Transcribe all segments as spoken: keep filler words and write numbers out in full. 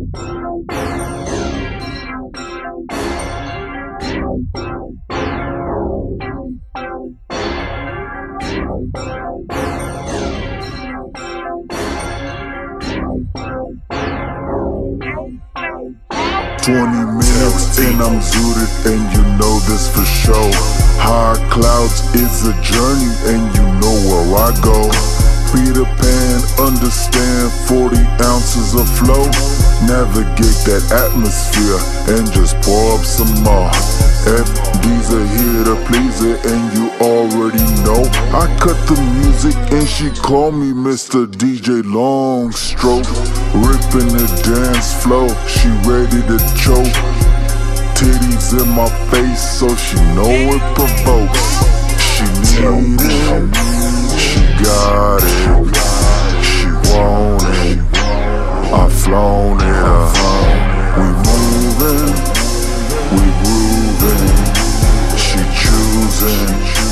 Twenty minutes and I'm zooted, and you know this for sure. High clouds is a journey, and you know where I go. Peter Pan, understand forty ounces of flow. Navigate that atmosphere and just pour up some more. F Ds are here to please it, and you already know. I cut the music and she call me Mister D J Longstroke. Ripping the dance floor, she ready to choke. Titties in my face so she know it provokes. She need it, she got it, she want it. I've flown it, uh-huh. We moving, we grooving. She choosing,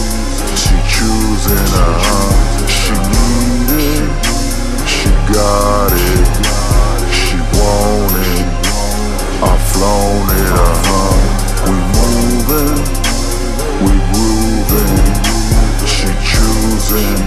she choosing, uh-huh. She need it, she got it, she want it. I've flown it, uh-huh. We moving, we grooving. She choosing,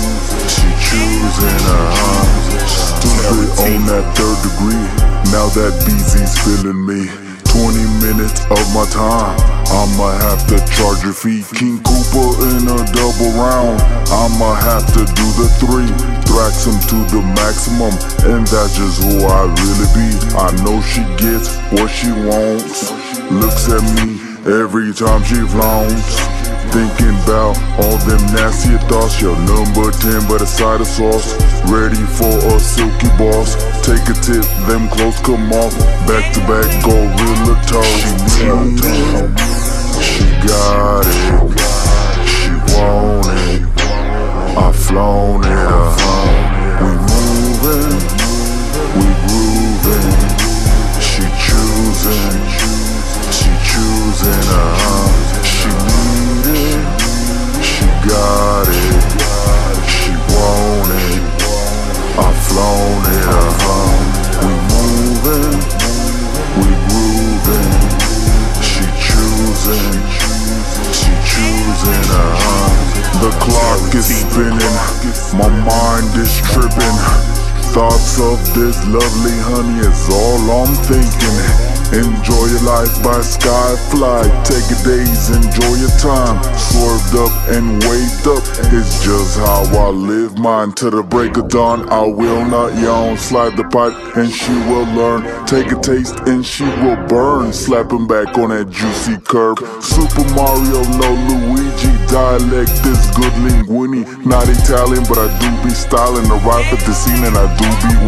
she choosing, uh-huh. Stupid on that third degree, now that B Z's feeling me. Twenty minutes of my time, I'ma have to charge your fee. King Cooper in a double round, I'ma have to do the three. Thrax him to the maximum, and that's just who I really be. I know she gets what she wants, looks at me every time she flaunts. Thinking about all them nasty thoughts. Your number ten but a side of sauce. Ready for a silky boss. Take a tip, them clothes come off. Back to back, gorilla toe. She need it, she got it, she want it. I've flown it, uh-huh. We moving, we grooving. She choosing, she choosing, uh-huh. She need it, she got it, she want it. I've flown it, uh-huh. We moving, we grooving. She choosing, she choosing, uh-huh. The clock is spinning, my mind is tripping. Thoughts of this lovely honey is all I'm thinking. Enjoy your life by Skyfly. Take a days, enjoy your time. Swerved up and waved up, it's just how I live mine. Till the break of dawn, I will not yawn. Slide the pipe and she will learn. Take a taste and she will burn. Slapping back on that juicy curve. Super Mario, no Luigi. Dialect is good linguini. Not Italian, but I do be styling. Arrive at the scene and I do be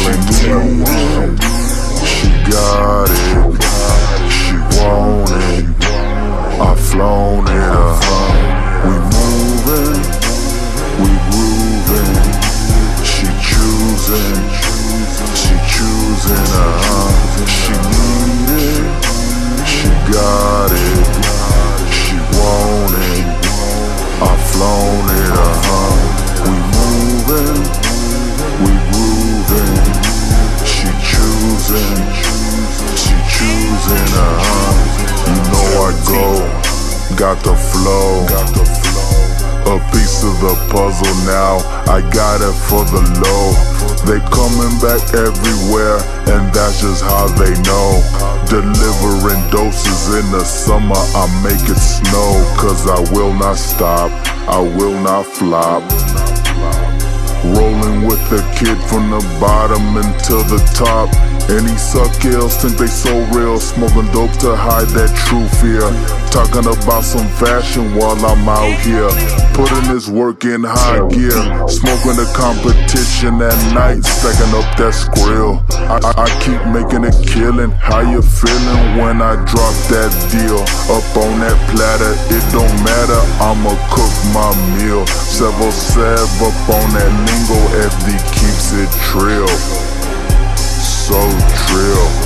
wildin'. She got it, she want it. I've flown it, uh-huh. We moving, we grooving. She choosing, she choosing, uh-huh. She need it, she got it, she want it. I've flown it, uh-huh. We moving, we grooving. She choosing, she choosing, uh-huh. You know I go, got the flow, got the flow. A piece of the puzzle now, I got it for the low. They coming back everywhere, and that's just how they know. Delivering doses in the summer, I make it snow. Cause I will not stop, I will not flop. Rolling with the kid from the bottom until the top. Any suck ills think they so real. Smoking dope to hide that true fear. Talking about some fashion while I'm out here. Putting this work in high gear. Smoking the competition at night. Stacking up that skrill. I, I, I keep making a killing. How you feeling when I drop that deal? Up on that platter, it don't matter, I'ma cook my meal. Several sev up on that lingo, F D keeps it trill. So trill.